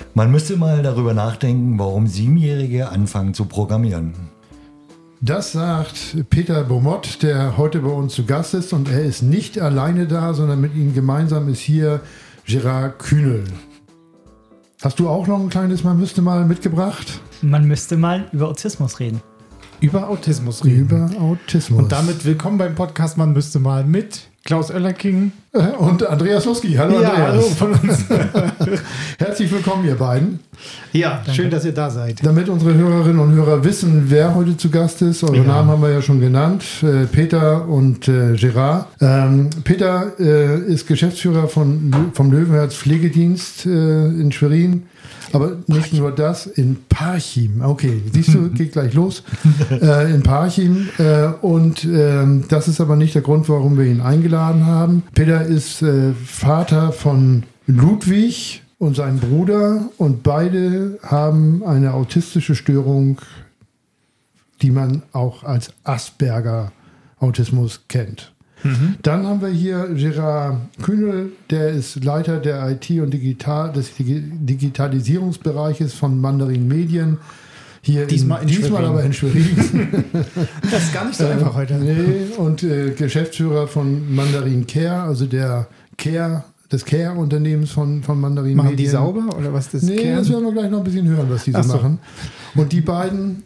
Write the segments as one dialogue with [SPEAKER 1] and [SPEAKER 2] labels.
[SPEAKER 1] Man müsste mal darüber nachdenken, warum 7-Jährige anfangen zu programmieren.
[SPEAKER 2] Das sagt Peter Beaumont, der heute bei uns zu Gast ist. Und er ist nicht alleine da, sondern mit ihm gemeinsam ist hier Gerard Kühnel. Hast du auch noch ein kleines Man müsste mal mitgebracht?
[SPEAKER 3] Man müsste mal über Autismus reden.
[SPEAKER 4] Über Autismus reden.
[SPEAKER 2] Über Autismus.
[SPEAKER 4] Und damit willkommen beim Podcast Man müsste mal mit Klaus Oellerking
[SPEAKER 2] und Andreas Luski. Hallo
[SPEAKER 4] ja,
[SPEAKER 2] Andreas.
[SPEAKER 4] hallo von uns.
[SPEAKER 2] Herzlich willkommen, ihr beiden.
[SPEAKER 4] Ja,
[SPEAKER 3] danke.
[SPEAKER 4] Schön, dass ihr da seid.
[SPEAKER 2] Damit unsere Hörerinnen und Hörer wissen, wer heute zu Gast ist, eure Namen haben wir ja schon genannt, Peter und Gerard. Peter ist Geschäftsführer vom Löwenherz Pflegedienst in Schwerin. Aber nicht nur das, in Parchim. Okay, siehst du, geht gleich los. In Parchim. Und das ist aber nicht der Grund, warum wir ihn eingeladen haben. Peter ist Vater von Ludwig und seinem Bruder. Und beide haben eine autistische Störung, die man auch als Asperger-Autismus kennt. Dann haben wir hier Gerard Kühnel, der ist Leiter der IT- und des Digitalisierungsbereiches von Mandarin Medien. Diesmal aber in Schwerin.
[SPEAKER 4] Das ist gar nicht so einfach heute.
[SPEAKER 2] Nee, und Geschäftsführer von Mandarin Care, also des Care-Unternehmens von Mandarin Medien.
[SPEAKER 4] Machen die sauber oder was das?
[SPEAKER 2] Nee, das werden wir gleich noch ein bisschen hören, was die so machen. Und die beiden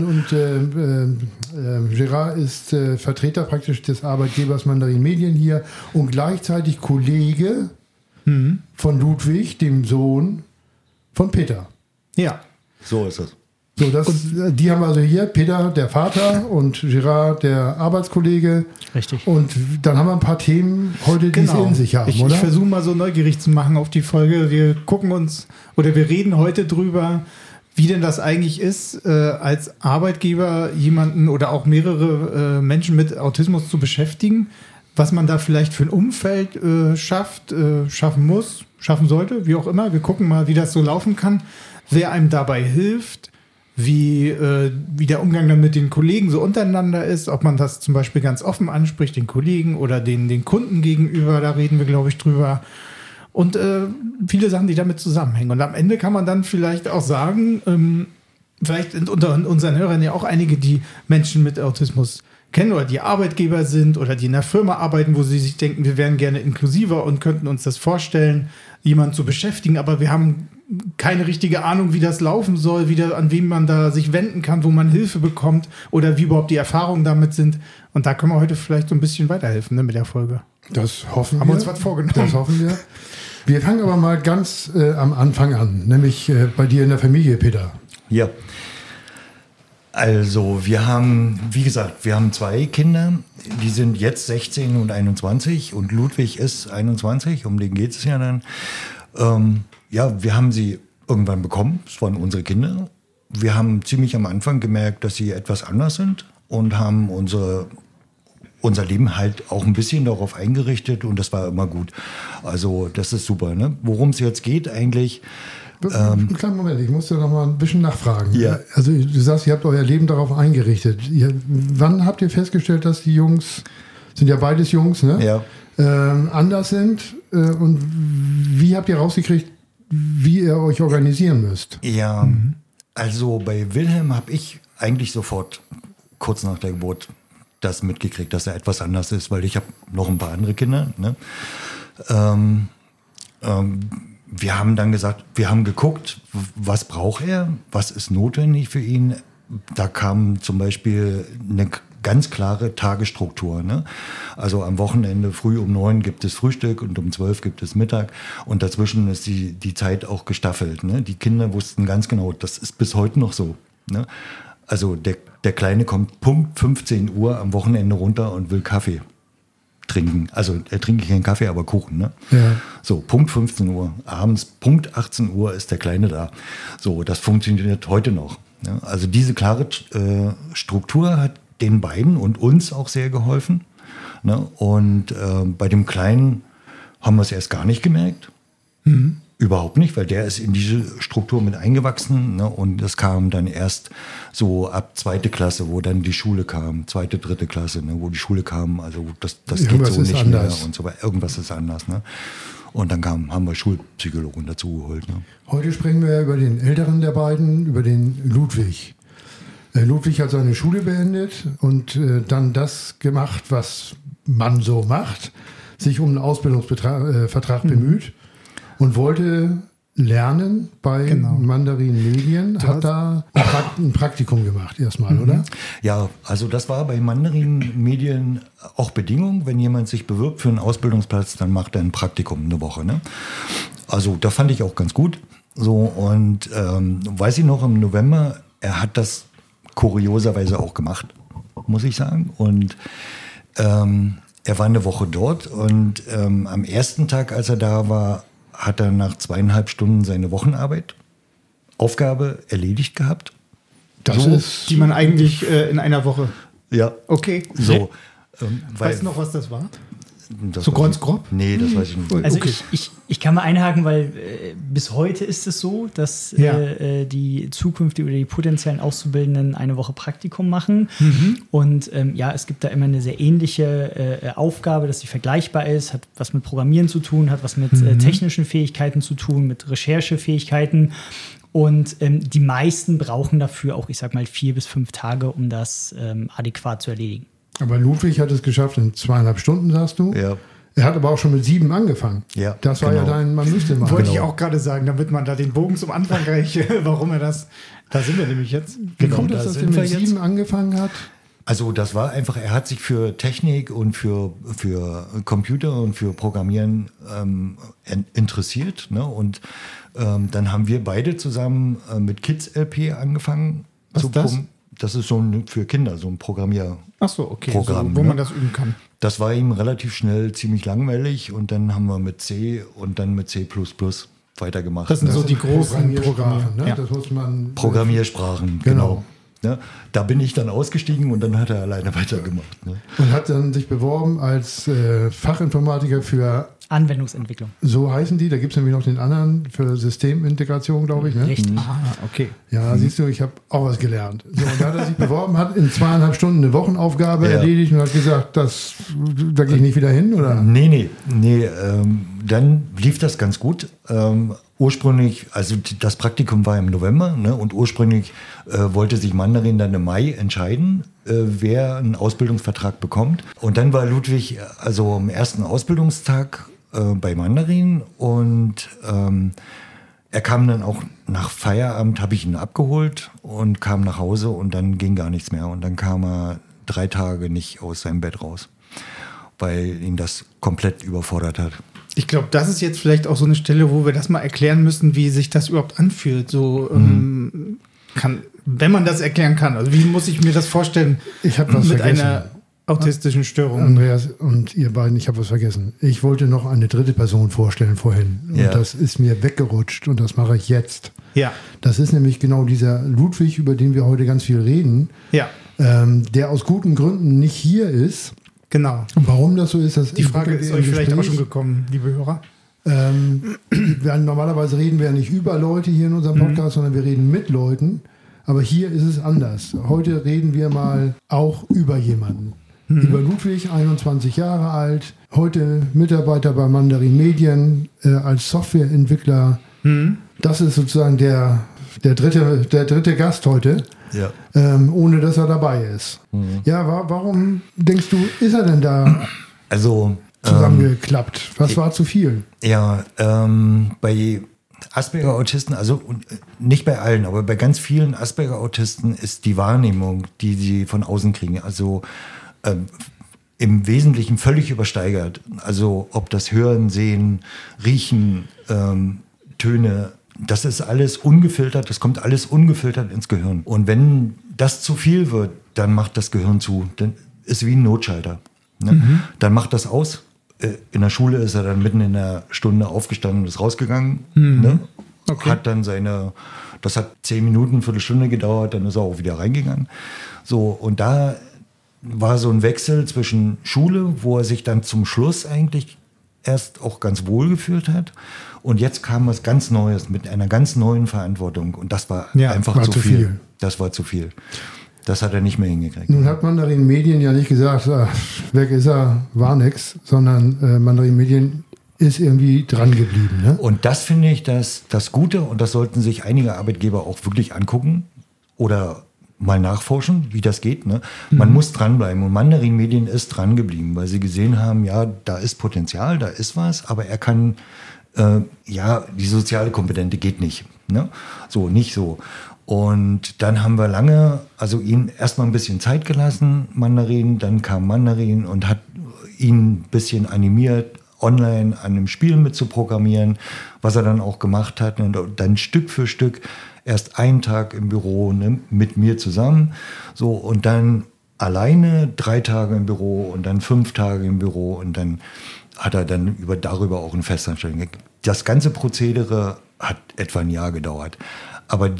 [SPEAKER 2] Gerard ist Vertreter praktisch des Arbeitgebers Mandarin Medien hier und gleichzeitig Kollege von Ludwig, dem Sohn von Peter.
[SPEAKER 4] Ja.
[SPEAKER 1] So ist es.
[SPEAKER 2] So, die haben wir also hier, Peter, der Vater, und Gerard, der Arbeitskollege.
[SPEAKER 3] Richtig.
[SPEAKER 2] Und dann haben wir ein paar Themen heute, die es in sich haben,
[SPEAKER 4] Ich versuche mal so neugierig zu machen auf die Folge. Wir reden heute drüber, wie denn das eigentlich ist, als Arbeitgeber jemanden oder auch mehrere Menschen mit Autismus zu beschäftigen, was man da vielleicht für ein Umfeld schaffen muss, schaffen sollte, wie auch immer. Wir gucken mal, wie das so laufen kann, wer einem dabei hilft, wie der Umgang dann mit den Kollegen so untereinander ist, ob man das zum Beispiel ganz offen anspricht, den Kollegen oder den Kunden gegenüber, da reden wir, glaube ich, drüber. Und viele Sachen, die damit zusammenhängen. Und am Ende kann man dann vielleicht auch sagen, vielleicht sind unter unseren Hörern ja auch einige, die Menschen mit Autismus kennen oder die Arbeitgeber sind oder die in einer Firma arbeiten, wo sie sich denken, wir wären gerne inklusiver und könnten uns das vorstellen, jemanden zu beschäftigen, aber wir haben keine richtige Ahnung, wie das laufen soll, an wen man da sich wenden kann, wo man Hilfe bekommt oder wie überhaupt die Erfahrungen damit sind. Und da können wir heute vielleicht so ein bisschen weiterhelfen, ne, mit der Folge.
[SPEAKER 2] Das hoffen wir.
[SPEAKER 4] Haben wir uns was vorgenommen.
[SPEAKER 2] Das hoffen wir. Wir fangen aber mal ganz am Anfang an, nämlich bei dir in der Familie, Peter.
[SPEAKER 1] Ja. Also wir haben 2 Kinder, die sind jetzt 16 und 21 und Ludwig ist 21, um den geht es ja dann. Wir haben sie irgendwann bekommen, es waren unsere Kinder. Wir haben ziemlich am Anfang gemerkt, dass sie etwas anders sind und haben unser Leben halt auch ein bisschen darauf eingerichtet und das war immer gut. Also das ist super, ne? Worum es jetzt geht eigentlich...
[SPEAKER 2] Einen kleinen Moment, ich muss da noch mal ein bisschen nachfragen.
[SPEAKER 1] Ja.
[SPEAKER 2] Also du sagst, ihr habt euer Leben darauf eingerichtet. Wann habt ihr festgestellt, dass die Jungs, sind ja beides Jungs, ne?
[SPEAKER 1] Ja.
[SPEAKER 2] Anders sind? Und wie habt ihr rausgekriegt, wie ihr euch organisieren müsst?
[SPEAKER 1] Ja, also bei Wilhelm habe ich eigentlich sofort, kurz nach der Geburt, das mitgekriegt, dass er etwas anders ist, weil ich habe noch ein paar andere Kinder, ne? Wir haben dann gesagt, wir haben geguckt, was braucht er, was ist notwendig für ihn. Da kam zum Beispiel eine ganz klare Tagesstruktur, ne? Also am Wochenende früh um 9 gibt es Frühstück und um 12 gibt es Mittag und dazwischen ist die Zeit auch gestaffelt, ne? Die Kinder wussten ganz genau, das ist bis heute noch so, ne? Also der Kleine kommt Punkt 15 Uhr am Wochenende runter und will Kaffee trinken. Also er trinkt keinen Kaffee, aber Kuchen, ne? Ja. So, Punkt 15 Uhr. Abends, Punkt 18 Uhr ist der Kleine da. So, das funktioniert heute noch. Ne? Also diese klare Struktur hat den beiden und uns auch sehr geholfen. Ne? Und bei dem Kleinen haben wir es erst gar nicht gemerkt. Überhaupt nicht, weil der ist in diese Struktur mit eingewachsen, ne? Und das kam dann erst so ab 2. Klasse, wo dann die Schule kam, 2., 3. Klasse, ne? Wo die Schule kam, also das geht so nicht
[SPEAKER 2] anders.
[SPEAKER 1] mehr und so weiter. Irgendwas ist anders, ne? Und dann haben wir Schulpsychologen dazu geholt. Ne?
[SPEAKER 2] Heute sprechen wir über den älteren der beiden, über den Ludwig. Ludwig hat seine Schule beendet und dann das gemacht, was man so macht, sich um einen Ausbildungsvertrag bemüht und wollte lernen bei Mandarin Medien, hat da ein Praktikum gemacht erstmal, oder?
[SPEAKER 1] Ja, also das war bei Mandarin Medien auch Bedingung. Wenn jemand sich bewirbt für einen Ausbildungsplatz, dann macht er ein Praktikum eine Woche. Ne? Also da fand ich auch ganz gut. So, und weiß ich noch, im November, er hat das kurioserweise auch gemacht, muss ich sagen. Und er war eine Woche dort und am ersten Tag, als er da war, hat er nach 2,5 Stunden seine Aufgabe erledigt gehabt.
[SPEAKER 4] Das ist, die man eigentlich in einer Woche.
[SPEAKER 1] Ja.
[SPEAKER 4] Okay.
[SPEAKER 1] So.
[SPEAKER 4] Weißt du noch, was das war?
[SPEAKER 1] Das
[SPEAKER 4] so ganz grob?
[SPEAKER 1] Nee, das weiß ich nicht.
[SPEAKER 3] Also ich kann mal einhaken, weil bis heute ist es so, dass die zukünftigen oder die potenziellen Auszubildenden eine Woche Praktikum machen. Und es gibt da immer eine sehr ähnliche Aufgabe, dass sie vergleichbar ist, hat was mit Programmieren zu tun, hat was mit technischen Fähigkeiten zu tun, mit Recherchefähigkeiten. Und die meisten brauchen dafür auch, ich sag mal, 4 bis 5 Tage, um das adäquat zu erledigen.
[SPEAKER 2] Aber Ludwig hat es geschafft in 2,5 Stunden, sagst du?
[SPEAKER 1] Ja.
[SPEAKER 2] Er hat aber auch schon mit 7 angefangen.
[SPEAKER 1] Ja,
[SPEAKER 2] das war ja man müsste mal.
[SPEAKER 4] Wollte ich auch gerade sagen, damit man da den Bogen zum Anfang reicht, warum er das, da sind wir nämlich jetzt.
[SPEAKER 2] Wie kommt das, dass er mit 7 angefangen hat?
[SPEAKER 1] Also das war einfach, er hat sich für Technik und für Computer und für Programmieren interessiert. Ne? Und dann haben wir beide zusammen mit Kids LP angefangen.
[SPEAKER 4] Was ist das?
[SPEAKER 1] Das ist so für Kinder, so ein Programmier.
[SPEAKER 4] Ach so, okay.
[SPEAKER 1] Programm,
[SPEAKER 4] wo man das üben kann.
[SPEAKER 1] Das war ihm relativ schnell ziemlich langweilig und dann haben wir mit C und dann mit C++ weitergemacht.
[SPEAKER 4] Das sind so die großen
[SPEAKER 2] Programmiersprachen. Ne?
[SPEAKER 4] Ja.
[SPEAKER 2] Das muss man
[SPEAKER 1] Programmiersprachen, genau. Ne? Da bin ich dann ausgestiegen und dann hat er alleine weitergemacht. Ne?
[SPEAKER 2] Und hat dann sich beworben als Fachinformatiker für
[SPEAKER 3] Anwendungsentwicklung.
[SPEAKER 2] So heißen die. Da gibt es nämlich noch den anderen für Systemintegration, glaube ich. Ne?
[SPEAKER 3] Richtig.
[SPEAKER 4] Okay.
[SPEAKER 2] Ja, siehst du, ich habe auch was gelernt. So, und da hat er sich beworben, hat in 2,5 Stunden eine Wochenaufgabe erledigt und hat gesagt, da gehe ich nicht wieder hin, oder?
[SPEAKER 1] Nee. Dann lief das ganz gut. Ursprünglich, also das Praktikum war im November, ne, und ursprünglich wollte sich Mandarin dann im Mai entscheiden, wer einen Ausbildungsvertrag bekommt. Und dann war Ludwig also am ersten Ausbildungstag bei Mandarin und er kam dann auch nach Feierabend, habe ich ihn abgeholt und kam nach Hause und dann ging gar nichts mehr. Und dann kam er 3 Tage nicht aus seinem Bett raus, weil ihn das komplett überfordert hat.
[SPEAKER 4] Ich glaube, das ist jetzt vielleicht auch so eine Stelle, wo wir das mal erklären müssen, wie sich das überhaupt anfühlt. So wenn man das erklären kann. Also wie muss ich mir das vorstellen?
[SPEAKER 2] Ich habe was
[SPEAKER 4] mit
[SPEAKER 2] vergessen.
[SPEAKER 4] Einer autistischen Störung.
[SPEAKER 2] Andreas und ihr beiden, ich habe was vergessen. Ich wollte noch eine dritte Person vorstellen vorhin. Und das ist mir weggerutscht und das mache ich jetzt.
[SPEAKER 4] Ja.
[SPEAKER 2] Das ist nämlich genau dieser Ludwig, über den wir heute ganz viel reden.
[SPEAKER 4] Ja.
[SPEAKER 2] Der aus guten Gründen nicht hier ist.
[SPEAKER 4] Genau.
[SPEAKER 2] Und warum das so ist, das
[SPEAKER 4] die Frage ist euch vielleicht auch schon gekommen, liebe Hörer.
[SPEAKER 2] Normalerweise reden wir ja nicht über Leute hier in unserem Podcast, sondern wir reden mit Leuten. Aber hier ist es anders. Heute reden wir mal auch über jemanden. Über Ludwig, 21 Jahre alt, heute Mitarbeiter bei Mandarin Medien als Softwareentwickler. Das ist sozusagen der dritte Gast heute.
[SPEAKER 1] Ja.
[SPEAKER 2] Ohne dass er dabei ist. Ja, warum denkst du, ist er denn da zusammengeklappt? Was war zu viel?
[SPEAKER 1] Ja, bei Asperger-Autisten, also nicht bei allen, aber bei ganz vielen Asperger-Autisten ist die Wahrnehmung, die sie von außen kriegen, also im Wesentlichen völlig übersteigert. Also ob das Hören, Sehen, Riechen, Töne, das ist alles ungefiltert, das kommt alles ungefiltert ins Gehirn. Und wenn das zu viel wird, dann macht das Gehirn zu. Dann ist wie ein Notschalter. Ne? Dann macht das aus. In der Schule ist er dann mitten in der Stunde aufgestanden und ist rausgegangen. Ne? Okay. Hat dann das hat 10 Minuten, Viertelstunde gedauert, dann ist er auch wieder reingegangen. So, und da war so ein Wechsel zwischen Schule, wo er sich dann zum Schluss eigentlich erst auch ganz wohl gefühlt hat. Und jetzt kam was ganz Neues mit einer ganz neuen Verantwortung. Und das war einfach zu viel. Das war zu viel. Das hat er nicht mehr hingekriegt.
[SPEAKER 2] Nun hat Mandarin Medien ja nicht gesagt, weg ist er, war nix, sondern Mandarin Medien ist irgendwie dran geblieben. Ne?
[SPEAKER 1] Und das finde ich das Gute, und das sollten sich einige Arbeitgeber auch wirklich angucken oder mal nachforschen, wie das geht. Ne? Man muss dranbleiben, und Mandarin Medien ist dran geblieben, weil sie gesehen haben, ja, da ist Potenzial, da ist was, aber er kann, die soziale Komponente geht nicht. Ne? So, nicht so. Und dann haben wir lange, ihn erstmal ein bisschen Zeit gelassen, Mandarin, dann kam Mandarin und hat ihn ein bisschen animiert, online an einem Spiel mitzuprogrammieren, was er dann auch gemacht hat, und dann Stück für Stück erst einen Tag im Büro, ne, mit mir zusammen, so, und dann alleine 3 Tage im Büro und dann 5 Tage im Büro, und dann hat er dann darüber auch eine Festanstellung. Das ganze Prozedere hat etwa ein Jahr gedauert. Aber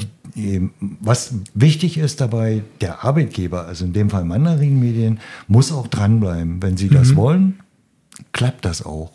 [SPEAKER 1] was wichtig ist dabei, der Arbeitgeber, also in dem Fall Mandarin Medien, muss auch dranbleiben. Wenn sie das wollen, klappt das auch.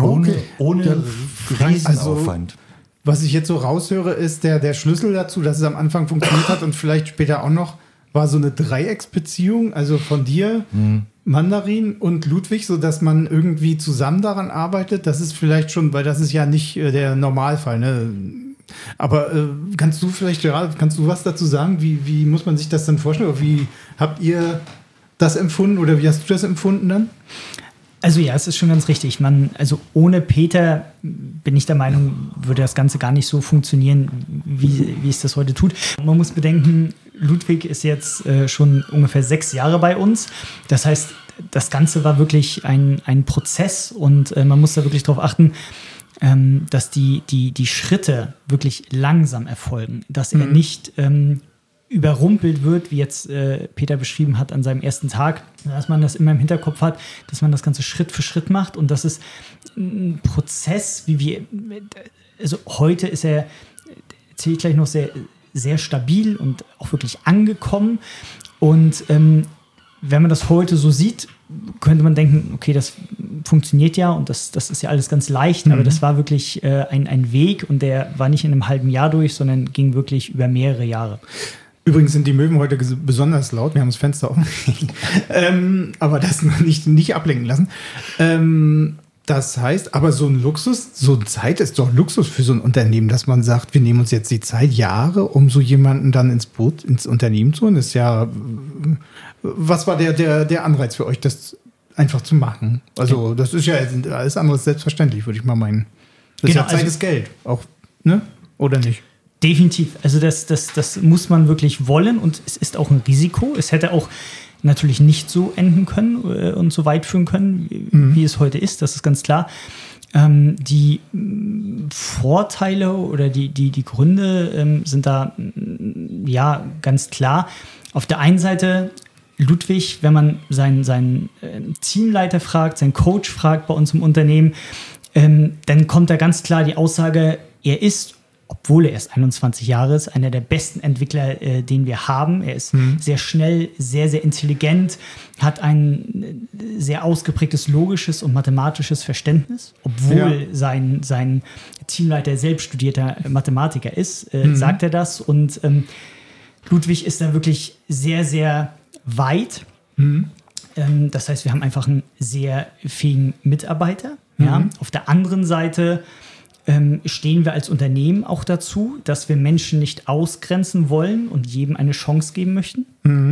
[SPEAKER 1] Ohne Riesenaufwand.
[SPEAKER 4] Was ich jetzt so raushöre, ist der Schlüssel dazu, dass es am Anfang funktioniert hat und vielleicht später auch noch, war so eine Dreiecksbeziehung, also von dir, Mandarin und Ludwig, sodass man irgendwie zusammen daran arbeitet. Das ist vielleicht schon, weil das ist ja nicht der Normalfall, ne? Aber kannst du was dazu sagen? Wie muss man sich das dann vorstellen? Oder wie habt ihr das empfunden oder wie hast du das empfunden dann?
[SPEAKER 3] Also ja, es ist schon ganz richtig. Ohne Peter, bin ich der Meinung, würde das Ganze gar nicht so funktionieren, wie es das heute tut. Man muss bedenken, Ludwig ist jetzt schon ungefähr 6 Jahre bei uns. Das heißt, das Ganze war wirklich ein Prozess, und man muss da wirklich darauf achten, dass die Schritte wirklich langsam erfolgen, dass er nicht überrumpelt wird, wie jetzt Peter beschrieben hat an seinem ersten Tag, dass man das immer im Hinterkopf hat, dass man das Ganze Schritt für Schritt macht, und das ist ein Prozess, also heute ist er, erzähle ich gleich noch, sehr, sehr stabil und auch wirklich angekommen, und wenn man das heute so sieht, könnte man denken, okay, das funktioniert ja und das ist ja alles ganz leicht, aber das war wirklich ein Weg, und der war nicht in einem halben Jahr durch, sondern ging wirklich über mehrere Jahre.
[SPEAKER 4] Übrigens sind die Möwen heute besonders laut, wir haben das Fenster offen, aber das noch nicht ablenken lassen. Das heißt, aber so eine Zeit ist doch Luxus für so ein Unternehmen, dass man sagt, wir nehmen uns jetzt die Zeit, Jahre, um so jemanden dann ins Unternehmen zu holen. Das ist ja, was war der Anreiz für euch, das einfach zu machen? Also das ist ja alles andere selbstverständlich, würde ich mal meinen. Das ist ja Zeit ist Geld, auch, ne? Oder nicht?
[SPEAKER 3] Definitiv. Also das muss man wirklich wollen, und es ist auch ein Risiko. Es hätte auch natürlich nicht so enden können und so weit führen können, wie es heute ist. Das ist ganz klar. Die Vorteile oder die Gründe sind da ganz klar. Auf der einen Seite Ludwig, wenn man seinen Teamleiter fragt, seinen Coach fragt bei uns im Unternehmen, dann kommt da ganz klar die Aussage, er ist, obwohl er erst 21 Jahre ist, einer der besten Entwickler, den wir haben. Er ist sehr schnell, sehr, sehr intelligent, hat ein sehr ausgeprägtes logisches und mathematisches Verständnis, obwohl sein Teamleiter selbst studierter Mathematiker ist, sagt er das. Und Ludwig ist da wirklich sehr, sehr weit. Das heißt, wir haben einfach einen sehr fähigen Mitarbeiter. Ja. Auf der anderen Seite stehen wir als Unternehmen auch dazu, dass wir Menschen nicht ausgrenzen wollen und jedem eine Chance geben möchten.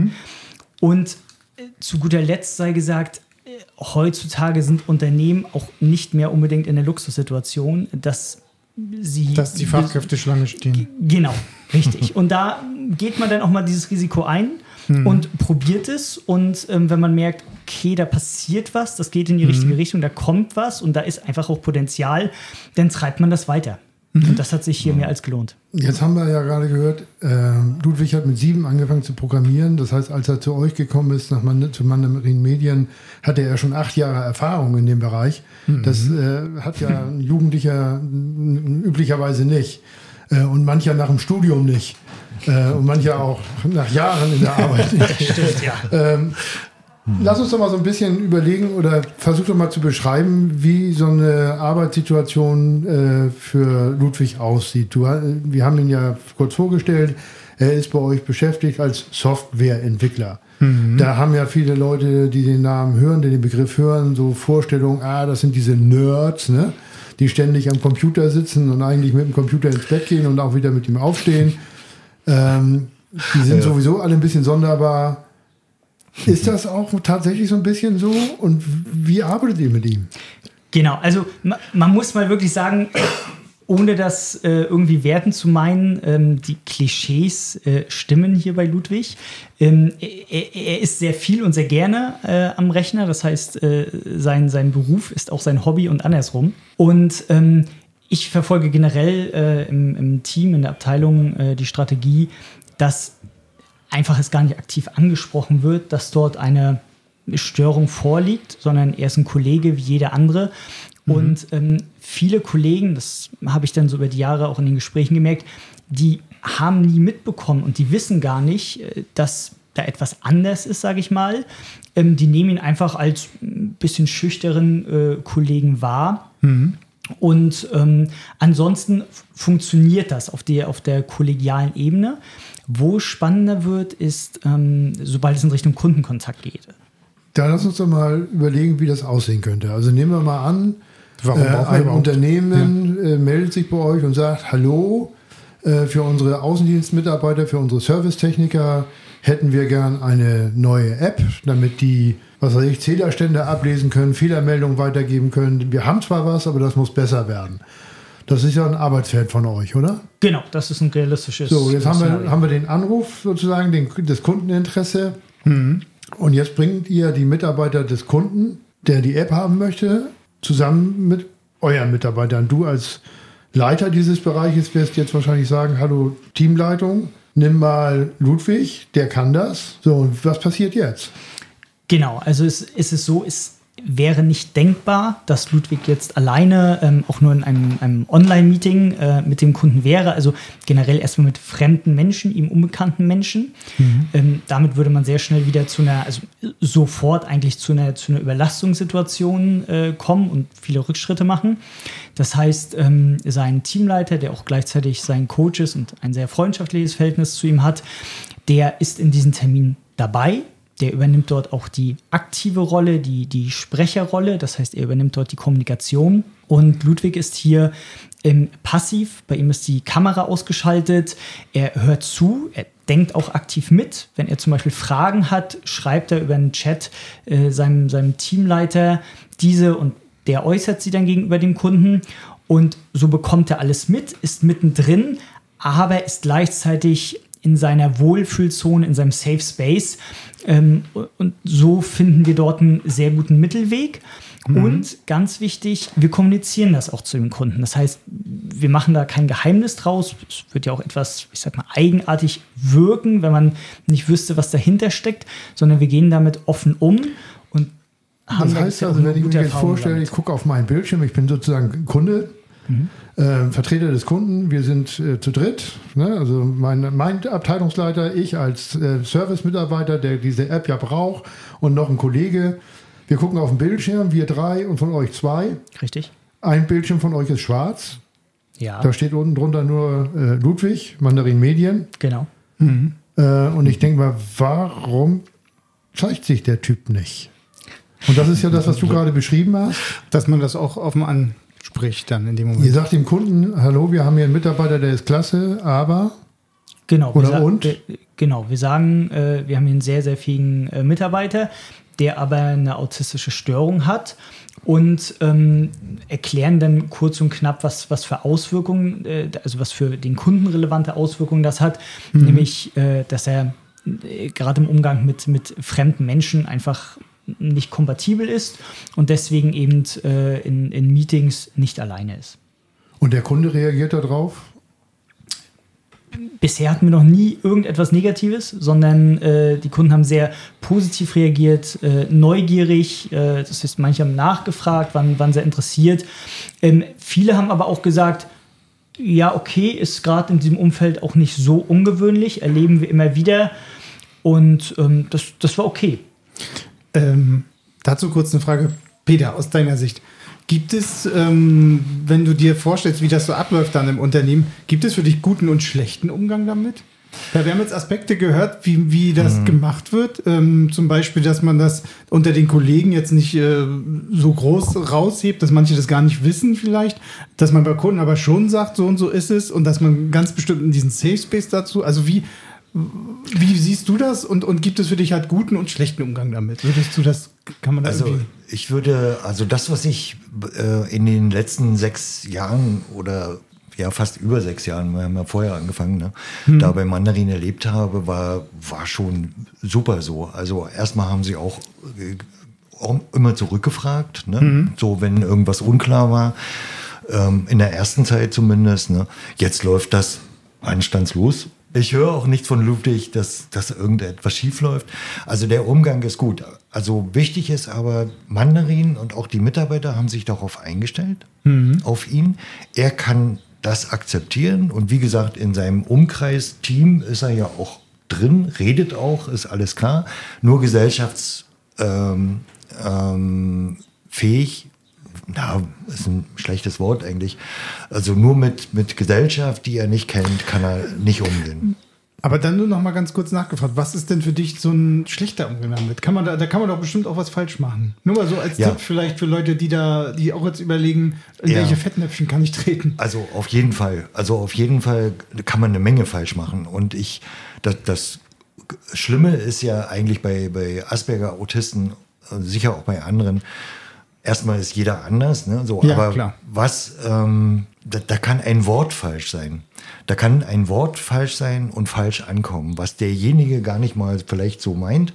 [SPEAKER 3] Und zu guter Letzt sei gesagt, heutzutage sind Unternehmen auch nicht mehr unbedingt in der Luxussituation, dass die
[SPEAKER 4] Fachkräfteschlange stehen.
[SPEAKER 3] Genau, richtig. Und da geht man dann auch mal dieses Risiko ein und probiert es. Und wenn man merkt, okay, da passiert was, das geht in die richtige Richtung, da kommt was und da ist einfach auch Potenzial, dann treibt man das weiter. Und das hat sich hier mehr als gelohnt.
[SPEAKER 2] Jetzt haben wir ja gerade gehört, Ludwig hat mit 7 angefangen zu programmieren. Das heißt, als er zu euch gekommen ist, zu Mandarin Medien, hatte er schon 8 Jahre Erfahrung in dem Bereich. Das hat ja ein Jugendlicher üblicherweise nicht. Und mancher nach dem Studium nicht. Und mancher auch nach Jahren in der Arbeit nicht.
[SPEAKER 3] Stimmt, ja.
[SPEAKER 2] Lass uns doch mal so ein bisschen überlegen oder versuch doch mal zu beschreiben, wie so eine Arbeitssituation für Ludwig aussieht. Wir haben ihn ja kurz vorgestellt. Er ist bei euch beschäftigt als Softwareentwickler. Da haben ja viele Leute, die den Namen hören, die den Begriff hören, so Vorstellungen, das sind diese Nerds, ne? Die ständig am Computer sitzen und eigentlich mit dem Computer ins Bett gehen und auch wieder mit ihm aufstehen. Die sind sowieso alle ein bisschen sonderbar. Ist das auch tatsächlich so ein bisschen so? Und wie arbeitet ihr mit ihm?
[SPEAKER 3] Genau, also man muss mal wirklich sagen, ohne das irgendwie werten zu meinen, die Klischees stimmen hier bei Ludwig. Er ist sehr viel und sehr gerne am Rechner. Das heißt, sein Beruf ist auch sein Hobby und andersrum. Und ich verfolge generell im Team, in der Abteilung die Strategie, dass einfach es gar nicht aktiv angesprochen wird, dass dort eine Störung vorliegt, sondern er ist ein Kollege wie jeder andere. Und viele Kollegen, das habe ich dann so über die Jahre auch in den Gesprächen gemerkt, die haben nie mitbekommen und die wissen gar nicht, dass da etwas anders ist, sage ich mal. Die nehmen ihn einfach als ein bisschen schüchteren Kollegen wahr. Und ansonsten funktioniert das auf der kollegialen Ebene. Wo spannender wird, ist, sobald es in Richtung Kundenkontakt geht.
[SPEAKER 2] Da lass uns doch mal überlegen, wie das aussehen könnte. Also nehmen wir mal an, ein Unternehmen meldet sich bei euch und sagt, hallo, für unsere Außendienstmitarbeiter, für unsere Servicetechniker hätten wir gern eine neue App, damit die, Zählerstände ablesen können, Fehlermeldungen weitergeben können. Wir haben zwar was, aber das muss besser werden. Das ist ja ein Arbeitsfeld von euch, oder?
[SPEAKER 3] Genau, das ist ein realistisches.
[SPEAKER 2] So, jetzt haben wir den Anruf sozusagen, das Kundeninteresse. Und jetzt bringt ihr die Mitarbeiter des Kunden, der die App haben möchte, zusammen mit euren Mitarbeitern. Du als Leiter dieses Bereiches wirst jetzt wahrscheinlich sagen, hallo Teamleitung, nimm mal Ludwig, der kann das. So, und was passiert jetzt?
[SPEAKER 3] Genau, also es ist so, es wäre nicht denkbar, dass Ludwig jetzt alleine auch nur in einem Online-Meeting mit dem Kunden wäre. Also generell erstmal mit fremden Menschen, ihm unbekannten Menschen. Damit würde man sehr schnell wieder sofort eigentlich zu einer Überlastungssituation kommen und viele Rückschritte machen. Das heißt, sein Teamleiter, der auch gleichzeitig sein Coach ist und ein sehr freundschaftliches Verhältnis zu ihm hat, der ist in diesem Termin dabei. Der übernimmt dort auch die aktive Rolle, die Sprecherrolle. Das heißt, er übernimmt dort die Kommunikation. Und Ludwig ist hier passiv. Bei ihm ist die Kamera ausgeschaltet. Er hört zu. Er denkt auch aktiv mit. Wenn er zum Beispiel Fragen hat, schreibt er über einen Chat seinem Teamleiter diese und der äußert sie dann gegenüber dem Kunden. Und so bekommt er alles mit, ist mittendrin, aber ist gleichzeitig in seiner Wohlfühlzone, in seinem Safe Space. Und so finden wir dort einen sehr guten Mittelweg. Und ganz wichtig, wir kommunizieren das auch zu den Kunden. Das heißt, wir machen da kein Geheimnis draus. Es wird ja auch etwas, eigenartig wirken, wenn man nicht wüsste, was dahinter steckt, sondern wir gehen damit offen um und haben.
[SPEAKER 2] Das heißt also, wenn ich mir jetzt vorstelle, ich gucke auf meinen Bildschirm, ich bin sozusagen Kunde, Vertreter des Kunden, wir sind zu dritt, ne? Also mein Abteilungsleiter, ich als Service-Mitarbeiter, der diese App ja braucht und noch ein Kollege. Wir gucken auf den Bildschirm, wir drei und von euch zwei.
[SPEAKER 3] Richtig.
[SPEAKER 2] Ein Bildschirm von euch ist schwarz.
[SPEAKER 3] Ja.
[SPEAKER 2] Da steht unten drunter nur Ludwig, Mandarin Medien.
[SPEAKER 3] Genau.
[SPEAKER 2] Und ich denke mal, warum zeigt sich der Typ nicht? Und das ist ja das, was du gerade beschrieben hast.
[SPEAKER 4] Dass man das auch offen anspricht dann in dem Moment.
[SPEAKER 2] Ihr sagt dem Kunden, hallo, wir haben hier einen Mitarbeiter, der ist klasse, aber...
[SPEAKER 3] Genau.
[SPEAKER 2] Wir
[SPEAKER 3] sagen, wir haben hier einen sehr, sehr fähigen Mitarbeiter, der aber eine autistische Störung hat und erklären dann kurz und knapp, was für Auswirkungen, also was für den Kunden relevante Auswirkungen das hat, nämlich, dass er gerade im Umgang mit fremden Menschen einfach nicht kompatibel ist und deswegen eben in Meetings nicht alleine ist.
[SPEAKER 2] Und der Kunde reagiert darauf?
[SPEAKER 3] Bisher hatten wir noch nie irgendetwas Negatives, sondern die Kunden haben sehr positiv reagiert, neugierig. Das heißt, manche haben nachgefragt, waren sehr interessiert. Viele haben aber auch gesagt, ja, okay, ist gerade in diesem Umfeld auch nicht so ungewöhnlich, erleben wir immer wieder. Und das war okay.
[SPEAKER 4] Dazu kurz eine Frage. Peter, aus deiner Sicht. Gibt es, wenn du dir vorstellst, wie das so abläuft dann im Unternehmen, gibt es für dich guten und schlechten Umgang damit? Ja, wir haben jetzt Aspekte gehört, wie das gemacht wird. Zum Beispiel, dass man das unter den Kollegen jetzt nicht so groß raushebt, dass manche das gar nicht wissen vielleicht, dass man bei Kunden aber schon sagt, so und so ist es und dass man ganz bestimmt in diesen Safe Space dazu, also wie siehst du das und gibt es für dich halt guten und schlechten Umgang damit? Würdest du das, kann man da
[SPEAKER 1] das, was ich in den letzten 6 Jahren oder ja, fast über 6 Jahren, wir haben ja vorher angefangen, ne? Da bei Mandarin erlebt habe, war schon super so. Also erstmal haben sie auch immer zurückgefragt, ne? So wenn irgendwas unklar war, in der ersten Zeit zumindest. Ne? Jetzt läuft das anstandslos. Ich höre auch nichts von Ludwig, dass irgendetwas schief läuft. Also der Umgang ist gut. Also wichtig ist aber, Mandarin und auch die Mitarbeiter haben sich darauf eingestellt, auf ihn. Er kann das akzeptieren und wie gesagt, in seinem Umkreis-Team ist er ja auch drin, redet auch, ist alles klar. Nur gesellschaftsfähig, ist ein schlechtes Wort eigentlich. Also nur mit Gesellschaft, die er nicht kennt, kann er nicht umgehen.
[SPEAKER 4] Aber dann nur noch mal ganz kurz nachgefragt, was ist denn für dich so ein schlechter Umgang damit? Da kann man doch bestimmt auch was falsch machen. Nur mal so als Tipp vielleicht für Leute, die auch jetzt überlegen, in welche Fettnäpfchen kann ich treten?
[SPEAKER 1] Also auf jeden Fall kann man eine Menge falsch machen. Und das Schlimme ist ja eigentlich bei Asperger, Autisten, sicher auch bei anderen, erstmal ist jeder anders, ne? So,
[SPEAKER 4] ja,
[SPEAKER 1] aber
[SPEAKER 4] klar.
[SPEAKER 1] Da kann ein Wort falsch sein. Da kann ein Wort falsch sein und falsch ankommen, was derjenige gar nicht mal vielleicht so meint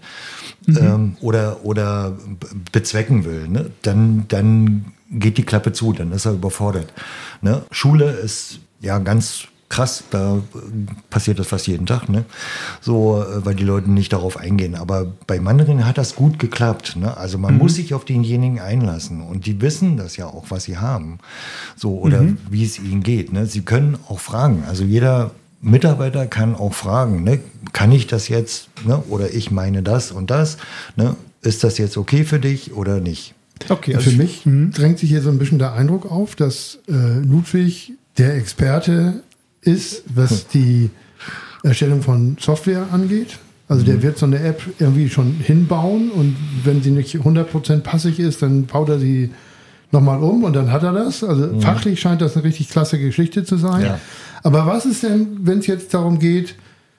[SPEAKER 1] oder bezwecken will. Ne? Dann geht die Klappe zu, dann ist er überfordert. Ne? Schule ist ja ganz krass, da passiert das fast jeden Tag, ne? So, weil die Leute nicht darauf eingehen. Aber bei Mandarin hat das gut geklappt. Ne? Also man muss sich auf denjenigen einlassen und die wissen das ja auch, was sie haben, so oder wie es ihnen geht. Ne? Sie können auch fragen. Also jeder Mitarbeiter kann auch fragen, ne? Kann ich das jetzt, ne? Oder ich meine das und das, ne? Ist das jetzt okay für dich oder nicht?
[SPEAKER 2] Okay, also für mich drängt sich hier so ein bisschen der Eindruck auf, dass Ludwig der Experte ist, was die Erstellung von Software angeht. Also der wird so eine App irgendwie schon hinbauen und wenn sie nicht 100% passig ist, dann baut er sie nochmal um und dann hat er das. Also fachlich scheint das eine richtig klasse Geschichte zu sein. Ja. Aber was ist denn, wenn es jetzt darum geht,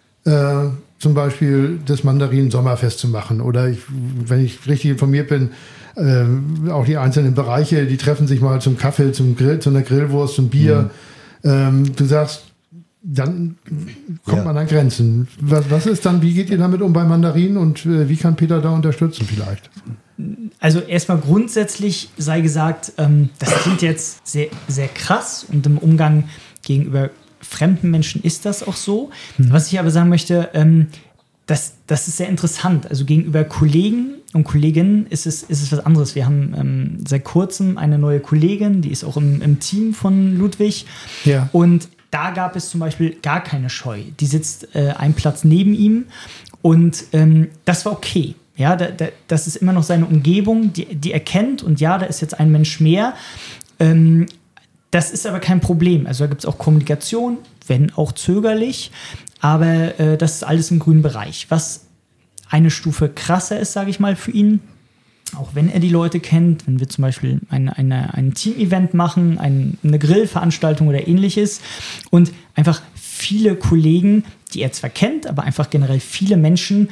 [SPEAKER 2] zum Beispiel das Mandarin-Sommerfest zu machen oder wenn ich richtig informiert bin, auch die einzelnen Bereiche, die treffen sich mal zum Kaffee, zum Grill, zu einer Grillwurst, zum Bier. Du sagst, dann kommt man an Grenzen. Was ist dann, wie geht ihr damit um bei Mandarin und wie kann Peter da unterstützen vielleicht?
[SPEAKER 3] Also erstmal grundsätzlich sei gesagt, das klingt jetzt sehr, sehr krass und im Umgang gegenüber fremden Menschen ist das auch so. Was ich aber sagen möchte, das ist sehr interessant. Also gegenüber Kollegen und Kolleginnen ist es was anderes. Wir haben seit kurzem eine neue Kollegin, die ist auch im Team von Ludwig. Ja. Und da gab es zum Beispiel gar keine Scheu. Die sitzt einen Platz neben ihm und das war okay. Ja, das ist immer noch seine Umgebung, die er kennt und ja, da ist jetzt ein Mensch mehr. Das ist aber kein Problem. Also da gibt es auch Kommunikation, wenn auch zögerlich, aber das ist alles im grünen Bereich. Was eine Stufe krasser ist, sage ich mal, für ihn, auch wenn er die Leute kennt, wenn wir zum Beispiel ein Team-Event machen, eine Grillveranstaltung oder ähnliches und einfach viele Kollegen, die er zwar kennt, aber einfach generell viele Menschen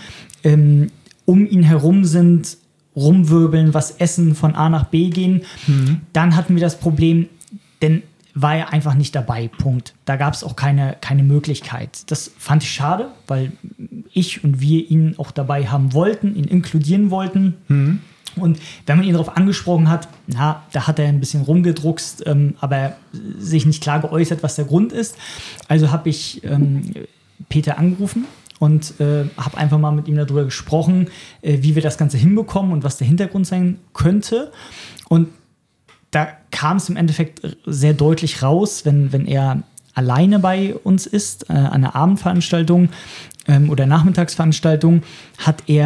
[SPEAKER 3] um ihn herum sind, rumwirbeln, was essen, von A nach B gehen, dann hatten wir das Problem, denn war er einfach nicht dabei, Punkt. Da gab es auch keine Möglichkeit. Das fand ich schade, weil ich und wir ihn auch dabei haben wollten, ihn inkludieren wollten. Und wenn man ihn darauf angesprochen hat, da hat er ein bisschen rumgedruckst, aber sich nicht klar geäußert, was der Grund ist. Also habe ich Peter angerufen und habe einfach mal mit ihm darüber gesprochen, wie wir das Ganze hinbekommen und was der Hintergrund sein könnte. Und da kam es im Endeffekt sehr deutlich raus, wenn er alleine bei uns ist, an einer Abendveranstaltung oder Nachmittagsveranstaltung, hat er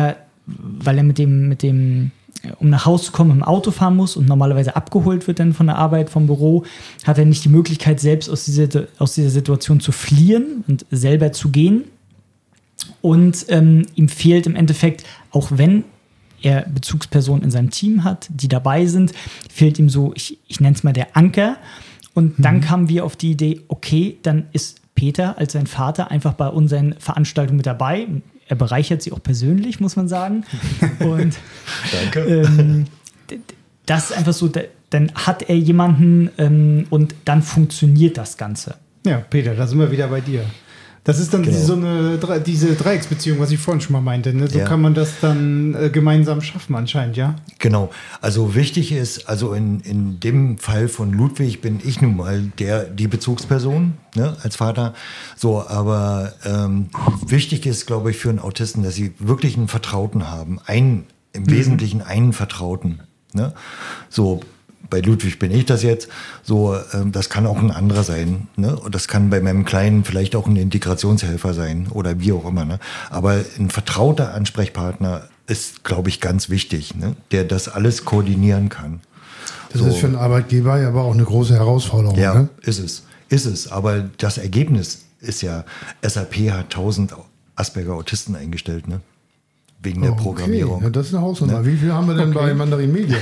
[SPEAKER 3] weil er mit dem um nach Hause zu kommen, im Auto fahren muss und normalerweise abgeholt wird dann von der Arbeit, vom Büro, hat er nicht die Möglichkeit, selbst aus dieser Situation zu fliehen und selber zu gehen. Und ihm fehlt im Endeffekt, auch wenn er Bezugspersonen in seinem Team hat, die dabei sind, fehlt ihm so, ich nenne es mal der Anker. Und dann kamen wir auf die Idee, okay, dann ist Peter als sein Vater einfach bei unseren Veranstaltungen mit dabei. Er bereichert sie auch persönlich, muss man sagen. Und
[SPEAKER 1] Danke.
[SPEAKER 3] das ist einfach so, dann hat er jemanden und dann funktioniert das Ganze.
[SPEAKER 4] Ja, Peter, da sind wir wieder bei dir. Das ist dann diese Dreiecksbeziehung, was ich vorhin schon mal meinte. Ne? So kann man das dann gemeinsam schaffen anscheinend, ja?
[SPEAKER 1] Genau. Also wichtig ist, also in dem Fall von Ludwig bin ich nun mal die Bezugsperson, ne, als Vater. So, aber wichtig ist, glaube ich, für einen Autisten, dass sie wirklich einen Vertrauten haben. Im Wesentlichen einen Vertrauten. Ne? So, bei Ludwig bin ich das jetzt, so, das kann auch ein anderer sein, ne? Und das kann bei meinem Kleinen vielleicht auch ein Integrationshelfer sein oder wie auch immer, ne? Aber ein vertrauter Ansprechpartner ist, glaube ich, ganz wichtig, ne? Der das alles koordinieren kann.
[SPEAKER 2] Das ist für einen Arbeitgeber ja aber auch eine große Herausforderung.
[SPEAKER 1] Ja,
[SPEAKER 2] ne?
[SPEAKER 1] ist es. Aber das Ergebnis ist ja, SAP hat 1000 Asperger-Autisten eingestellt, ne? Wegen der Programmierung.
[SPEAKER 2] Ja, das ist eine Hausnummer. Ne? Wie viel haben wir denn bei Mandarin Medien?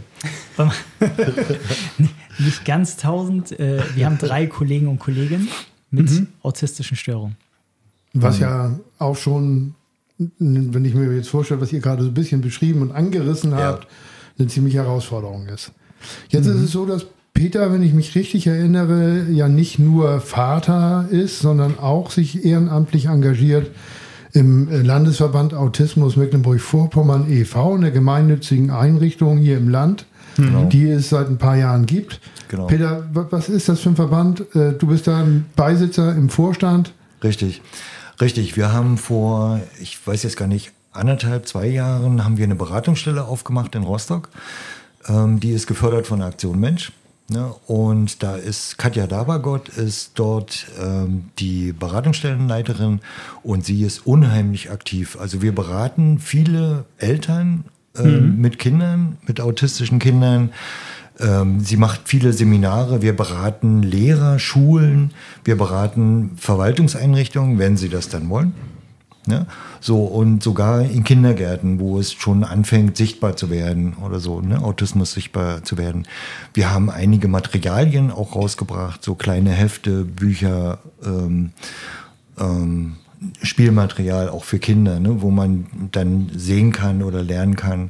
[SPEAKER 3] Nicht ganz 1000. Wir haben 3 Kollegen und Kolleginnen mit autistischen Störungen.
[SPEAKER 2] Was ja auch schon, wenn ich mir jetzt vorstelle, was ihr gerade so ein bisschen beschrieben und angerissen habt, eine ziemliche Herausforderung ist. Jetzt ist es so, dass Peter, wenn ich mich richtig erinnere, ja nicht nur Vater ist, sondern auch sich ehrenamtlich engagiert im Landesverband Autismus Mecklenburg-Vorpommern e.V., einer gemeinnützigen Einrichtung hier im Land, die es seit ein paar Jahren gibt.
[SPEAKER 1] Genau.
[SPEAKER 2] Peter, was ist das für ein Verband? Du bist da Beisitzer im Vorstand.
[SPEAKER 1] Richtig. Wir haben vor, ich weiß jetzt gar nicht, 1,5-2 Jahren haben wir eine Beratungsstelle aufgemacht in Rostock. Die ist gefördert von der Aktion Mensch. Ne? Und da ist Katja Dabergott, ist dort die Beratungsstellenleiterin und sie ist unheimlich aktiv. Also wir beraten viele Eltern mit Kindern, mit autistischen Kindern. Sie macht viele Seminare, wir beraten Lehrer, Schulen, wir beraten Verwaltungseinrichtungen, wenn sie das dann wollen. Ne? So, und sogar in Kindergärten, wo es schon anfängt, sichtbar zu werden oder so, ne? Autismus sichtbar zu werden. Wir haben einige Materialien auch rausgebracht, so kleine Hefte, Bücher, Spielmaterial auch für Kinder, ne? Wo man dann sehen kann oder lernen kann,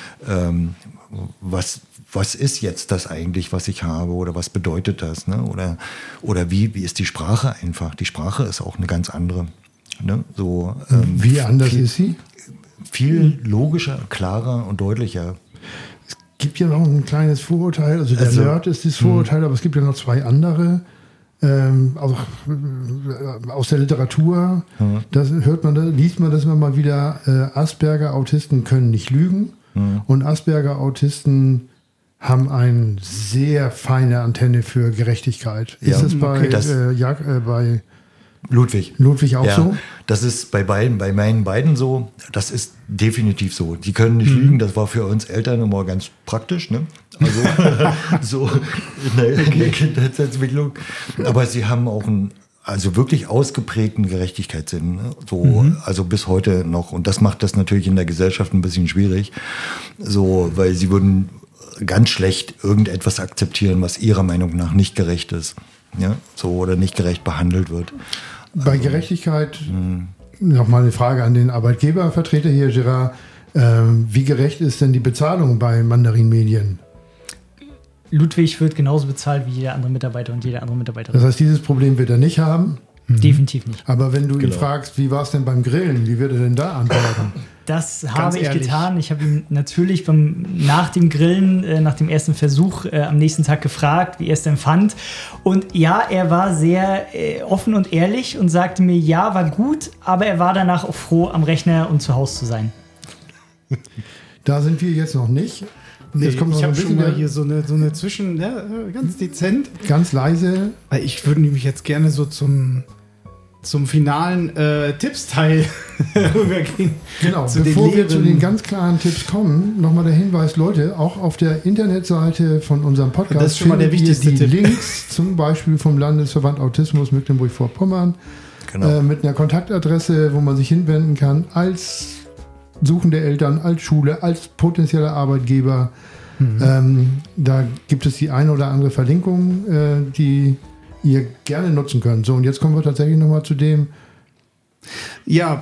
[SPEAKER 1] was ist jetzt das eigentlich, was ich habe oder was bedeutet das? Ne? Oder wie ist die Sprache einfach? Die Sprache ist auch eine ganz andere. Ne? So,
[SPEAKER 2] wie anders ist sie?
[SPEAKER 1] Viel logischer, klarer und deutlicher.
[SPEAKER 2] Es gibt ja noch ein kleines Vorurteil, also der Nerd ist das Vorurteil, aber es gibt ja noch 2 andere, auch aus der Literatur. Das liest man das immer mal wieder, Asperger-Autisten können nicht lügen und Asperger-Autisten haben eine sehr feine Antenne für Gerechtigkeit. Ist es bei Ludwig auch so?
[SPEAKER 1] Das ist bei meinen beiden so. Das ist definitiv so. Die können nicht lügen. Das war für uns Eltern immer ganz praktisch, ne? Also so in der Kindheitsentwicklung. Aber sie haben auch einen wirklich ausgeprägten Gerechtigkeitssinn, ne? So, also bis heute noch. Und das macht das natürlich in der Gesellschaft ein bisschen schwierig. So, weil sie würden ganz schlecht irgendetwas akzeptieren, was ihrer Meinung nach nicht gerecht ist. Ja, so oder nicht gerecht behandelt wird.
[SPEAKER 2] Bei Gerechtigkeit nochmal eine Frage an den Arbeitgebervertreter hier, Gerard. Wie gerecht ist denn die Bezahlung bei Mandarin Medien?
[SPEAKER 3] Ludwig wird genauso bezahlt wie jeder andere Mitarbeiter und jede andere Mitarbeiterin.
[SPEAKER 2] Das heißt, dieses Problem wird er nicht haben?
[SPEAKER 3] Definitiv nicht.
[SPEAKER 2] Aber wenn du ihn fragst, wie war es denn beim Grillen, wie wird er denn da antworten?
[SPEAKER 3] Das habe ich getan. Ich habe ihn natürlich nach dem Grillen, nach dem ersten Versuch am nächsten Tag gefragt, wie er es denn fand. Und ja, er war sehr offen und ehrlich und sagte mir, ja, war gut, aber er war danach auch froh, am Rechner und zu Hause zu sein.
[SPEAKER 2] Da sind wir jetzt noch nicht.
[SPEAKER 4] Nee, ich habe schon mal hier so eine Zwischen, ganz dezent.
[SPEAKER 2] Ganz leise.
[SPEAKER 4] Ich würde nämlich jetzt gerne so zum zum finalen Tippsteil rübergehen.
[SPEAKER 2] Genau, bevor wir zu den ganz klaren Tipps kommen, nochmal der Hinweis, Leute, auch auf der Internetseite von unserem Podcast
[SPEAKER 4] das ist schon mal der wichtigste
[SPEAKER 2] die
[SPEAKER 4] Tipp.
[SPEAKER 2] Links, zum Beispiel vom Landesverband Autismus Mecklenburg-Vorpommern,
[SPEAKER 1] Genau.
[SPEAKER 2] mit einer Kontaktadresse, wo man sich hinwenden kann, als suchende Eltern, als Schule, als potenzieller Arbeitgeber. Da gibt es die eine oder andere Verlinkung, die ihr gerne nutzen könnt. So, und jetzt kommen wir tatsächlich nochmal zu dem.
[SPEAKER 4] Ja,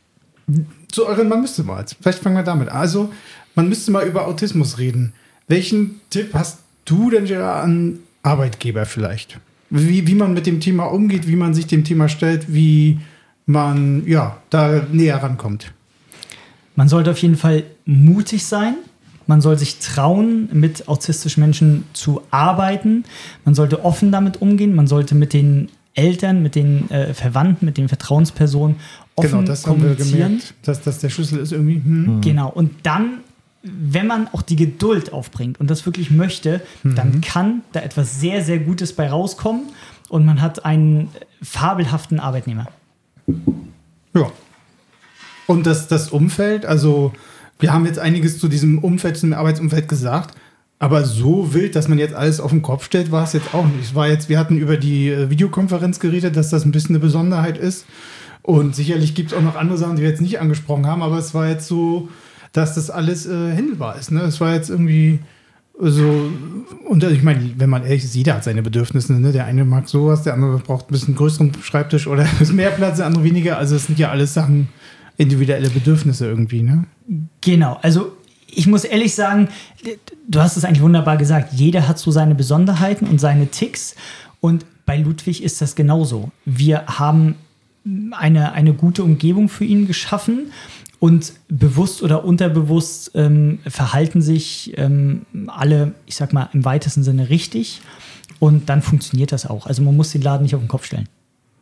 [SPEAKER 4] zu euren Man müsste mal. Vielleicht fangen wir damit an. Also, man müsste mal über Autismus reden. Welchen Tipp hast du denn, Gerard, an Arbeitgeber vielleicht? Wie man mit dem Thema umgeht, wie man sich dem Thema stellt, wie man da näher rankommt?
[SPEAKER 3] Man sollte auf jeden Fall mutig sein. Man soll sich trauen, mit autistischen Menschen zu arbeiten. Man sollte offen damit umgehen. Man sollte mit den Eltern, mit den Verwandten, mit den Vertrauenspersonen offen
[SPEAKER 4] das haben wir
[SPEAKER 3] kommunizieren.
[SPEAKER 4] gemerkt, dass das der Schlüssel ist irgendwie.
[SPEAKER 3] Genau. Und dann, wenn man auch die Geduld aufbringt und das wirklich möchte, dann kann da etwas sehr, sehr Gutes bei rauskommen und man hat einen fabelhaften Arbeitnehmer.
[SPEAKER 4] Ja. Und das Umfeld, also wir haben jetzt einiges zu diesem Umfeld, zu dem Arbeitsumfeld gesagt, aber so wild, dass man jetzt alles auf den Kopf stellt, war es jetzt auch nicht. Wir hatten über die Videokonferenz geredet, dass das ein bisschen eine Besonderheit ist. Und sicherlich gibt es auch noch andere Sachen, die wir jetzt nicht angesprochen haben, aber es war jetzt so, dass das alles handelbar ist. Ne? Es war jetzt irgendwie so, und ich meine, wenn man ehrlich ist, jeder hat seine Bedürfnisse. Ne? Der eine mag sowas, der andere braucht ein bisschen größeren Schreibtisch oder ein bisschen mehr Platz, der andere weniger. Also es sind ja alles Sachen, individuelle Bedürfnisse irgendwie, ne?
[SPEAKER 3] Genau, also ich muss ehrlich sagen, du hast es eigentlich wunderbar gesagt, jeder hat so seine Besonderheiten und seine Ticks und bei Ludwig ist das genauso. Wir haben eine gute Umgebung für ihn geschaffen und bewusst oder unterbewusst verhalten sich alle, ich sag mal, im weitesten Sinne richtig und dann funktioniert das auch. Also man muss den Laden nicht auf den Kopf stellen.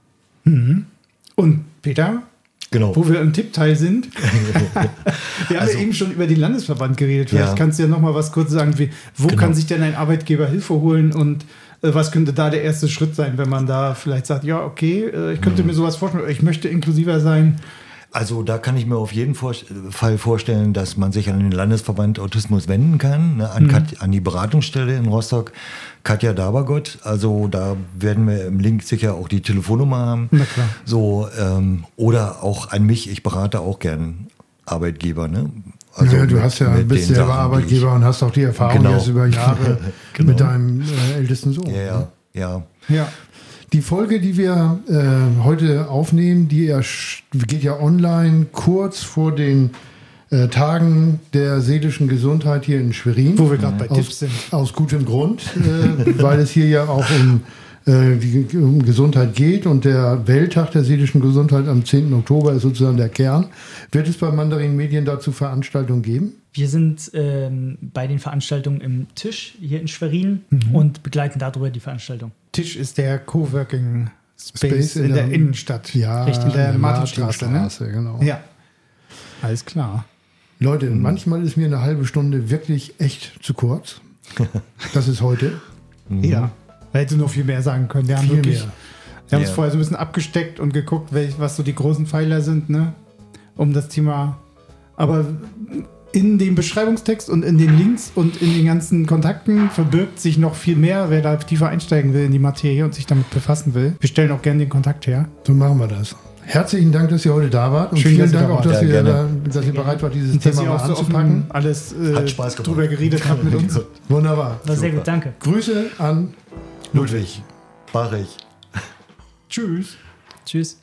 [SPEAKER 4] Und Peter?
[SPEAKER 1] Genau.
[SPEAKER 4] Wo wir im Tippteil sind. Wir haben ja eben schon über den Landesverband geredet. Vielleicht kannst du ja noch mal was kurz sagen. Wo kann sich denn ein Arbeitgeber Hilfe holen und was könnte da der erste Schritt sein, wenn man da vielleicht sagt, ja, okay, ich könnte mir sowas vorstellen, ich möchte inklusiver sein.
[SPEAKER 1] Also da kann ich mir auf jeden Fall vorstellen, dass man sich an den Landesverband Autismus wenden kann, ne, an die Beratungsstelle in Rostock, Katja Dabergott. Also da werden wir im Link sicher auch die Telefonnummer haben.
[SPEAKER 4] Na klar.
[SPEAKER 1] So, oder auch an mich, ich berate auch gern Arbeitgeber. Ne? Also
[SPEAKER 2] ja, du hast ja bist selber Arbeitgeber und hast auch die Erfahrung jetzt über Jahre mit deinem ältesten Sohn.
[SPEAKER 1] Ja.
[SPEAKER 2] Die Folge, die wir heute aufnehmen, die geht ja online kurz vor den Tagen der seelischen Gesundheit hier in Schwerin.
[SPEAKER 4] Wo wir gerade bei Tipps sind.
[SPEAKER 2] Aus gutem Grund, weil es hier ja auch um Gesundheit geht und der Welttag der seelischen Gesundheit am 10. Oktober ist sozusagen der Kern. Wird es bei Mandarin Medien dazu Veranstaltungen geben?
[SPEAKER 3] Wir sind bei den Veranstaltungen im Tisch hier in Schwerin und begleiten darüber die Veranstaltung.
[SPEAKER 4] Tisch ist der Coworking Space in der Innenstadt.
[SPEAKER 2] Ja,
[SPEAKER 3] richtig.
[SPEAKER 4] In der Martinstraße, ne?
[SPEAKER 2] Genau.
[SPEAKER 4] Ja, alles klar.
[SPEAKER 2] Leute, manchmal ist mir eine halbe Stunde wirklich echt zu kurz. Das ist heute.
[SPEAKER 4] Ja, da hätte noch viel mehr sagen können. Wir haben es vorher so ein bisschen abgesteckt und geguckt, was so die großen Pfeiler sind, ne? Um das Thema. Aber in dem Beschreibungstext und in den Links und in den ganzen Kontakten verbirgt sich noch viel mehr, wer da tiefer einsteigen will in die Materie und sich damit befassen will. Wir stellen auch gerne den Kontakt her.
[SPEAKER 2] So machen wir das. Herzlichen Dank, dass ihr heute da wart. Und
[SPEAKER 4] Schön,
[SPEAKER 2] vielen Dank auch, dass ihr
[SPEAKER 1] bereit
[SPEAKER 2] wart, dieses Thema mal anzupacken.
[SPEAKER 4] Alles
[SPEAKER 1] Hat Spaß gemacht.
[SPEAKER 4] drüber geredet habt mit uns.
[SPEAKER 2] Wunderbar.
[SPEAKER 3] War sehr gut, danke.
[SPEAKER 2] Grüße an
[SPEAKER 1] Ludwig, Barich.
[SPEAKER 4] Tschüss.
[SPEAKER 3] Tschüss.